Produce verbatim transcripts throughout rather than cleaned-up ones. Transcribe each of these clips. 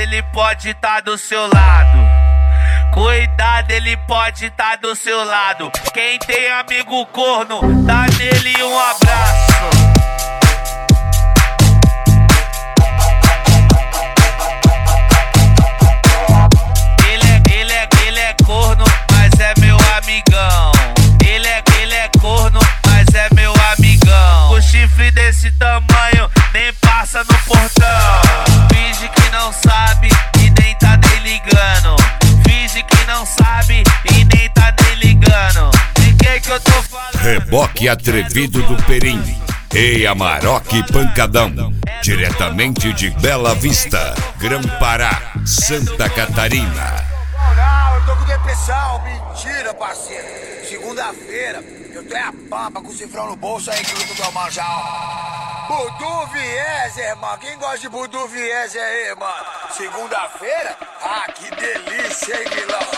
ele pode tá do seu lado. Cuidado, ele pode tá do seu lado. Quem tem amigo corno, dá nele um abraço. Ele é, ele é, ele é corno, mas é meu amigão. Ele é, ele é corno, mas é meu amigão. O chifre desse tamanho nem passa no portão. Finge que não sabe e nem tá nem ligando. Finge que não sabe e nem tá nem ligando. De quem que eu tô falando? Reboque atrevido do Perim. Ei, Amarok Pancadão. Diretamente de Bela Vista, Grã-Pará, Santa Catarina. Não, eu tô com depressão. Mentira, parceiro. Segunda-feira, eu tô a pampa com o cifrão no bolso aí que eu tô tomando já. Budu Vieser, mano. Quem gosta de Budu Vieser aí, mano? Segunda-feira? Ah, que delícia, hein, vilão?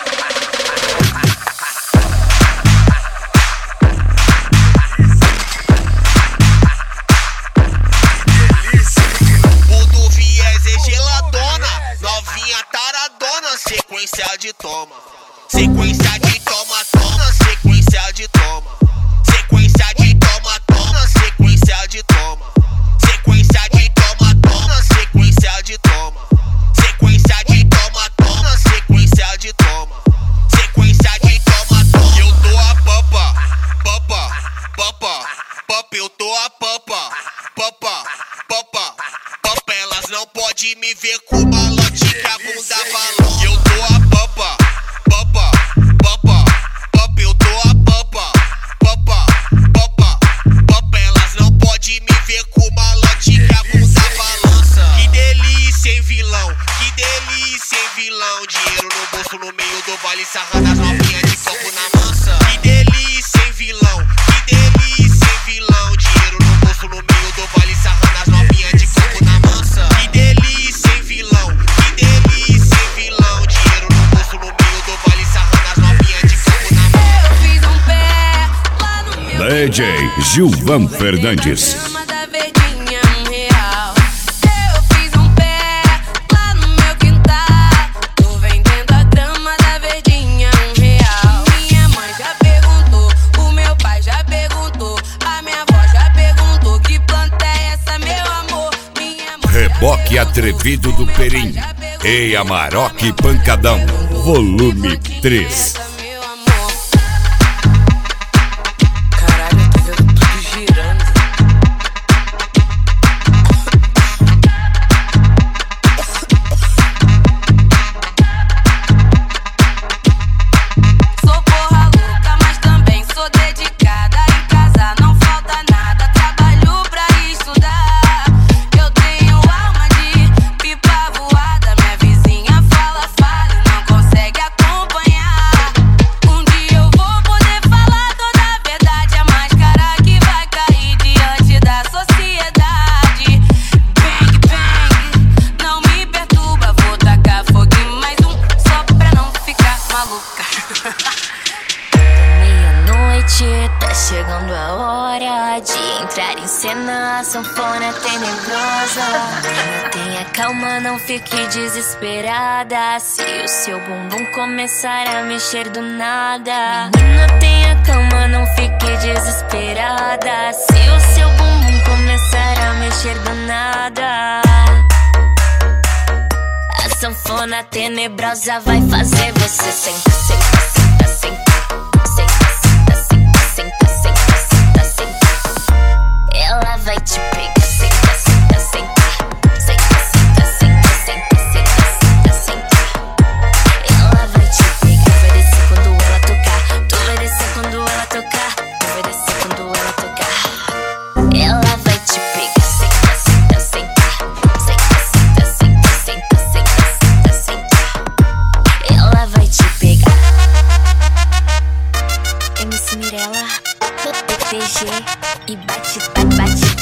Budu Vieser geladona, novinha taradona, sequência de toma. Sequência de toma, toma, sequência de toma. Sequência de toma, toma, sequência de toma. Sequência de toma, toma, sequência de toma. Sequência de toma, toma, sequência de toma. Sequência de toma, toma. Eu tô a pampa, pampa, pampa, pampa, eu tô a pampa, pampa, pampa, pampa. Elas não podem me ver com malote que a bunda balança. Eu tô a pampa, pampa, pampa, pampa, eu tô a pampa, pampa, pampa, pampa. Elas não podem me ver com malote que a bunda balança. Que delícia, hein, vilão? Que delícia, hein, vilão? Dinheiro no bolso, no meio do baile, sarrando as novinhas de copo na mansa. Que delícia, hein, vilão? Que delícia, hein, vilão? Dinheiro no bolso, no meio do baile, sarrando as novinhas de copo na mansa. Que delícia, hein, vilão? Que delícia, hein, vilão? Dinheiro no bolso, no meio do baile, sarrando as novinhas de copo na mansa. Eu fiz um pé lá no meu D J Gilvan Fernandes. grama da verdinha, um real. Eu fiz um pé lá no meu quintal. Tô vendendo a grama da verdinha, um real. Minha mãe já perguntou, o meu pai já perguntou, a minha avó já perguntou que planta é essa, meu amor. Minha mãe Reboque atrevido do Perim. Ei, Amarok Pancadão. Volume três. meu amor. Caralho, eu tô vendo tudo girando. Sou porra louca, mas também sou dedicada. Em casa não falta nada, trabalho pra estudar. Eu tenho alma de pipa voada. Minha vizinha fala, fala e não consegue acompanhar. Um dia eu vou poder falar toda a verdade. A máscara que vai cair diante da sociedade. Bang, bang, não me perturba. Vou tacar fogo em mais um, só pra não ficar maluca. Meia-noite, tá chegando a hora de entrar em cena, a sanfona tenebrosa. Menina, tenha calma, não fique desesperada. Se o seu bumbum começar a mexer do nada. Menina, tenha calma, não fique desesperada. Se o seu bumbum começar a mexer do nada. A sanfona tenebrosa vai fazer você sentar, sentar, sentar, sentar. Senta, senta, senta, senta, senta, senta. Ela vai te pegar. Senta, senta, senta. Senta, senta, senta, senta, senta, senta, senta. Ela vai te pegar. Vai descer quando ela tocar. Tu vai descer quando ela tocar. Tu vai descer quando ela tocar. Ela vai te pegar. Senta, senta, senta. Senta, senta, senta, senta, senta, senta, senta. Ela vai te pegar. M C Mirella, P P G e bate, bate, bate.